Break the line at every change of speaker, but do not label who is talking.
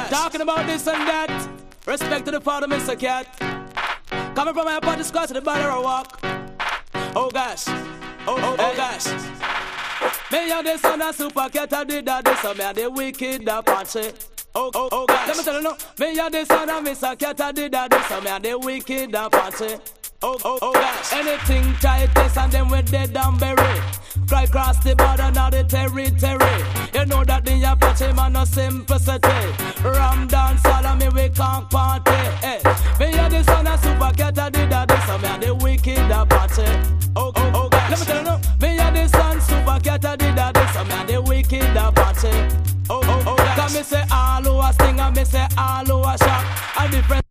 gosh. Talking about this and that. Respect to the father, Mr. Cat. Coming from my party squad to the body I walk. Oh gosh. Oh gosh. Me and the son of Super Cat, I did that. This and me and the wicked Apache. Oh gosh. Let me tell you now. Me and the son of Mr. Cat, I did that. This and me and the wicked Apache. Oh gosh. Anything tight this and then we dead and buried. Fly cross the border, now the territory. You know that the Apache man no simplicity. Ram dance all of me, we can't party. Hey. Me and the son of Super Cat, I did that. This and me and the wicked Apache. Oh gosh. Let me tell you now. Me and the son Super Cat, I did that. This and me and the wicked Apache. Oh gosh. Cause me say all who a sting and me say all who a shock. A different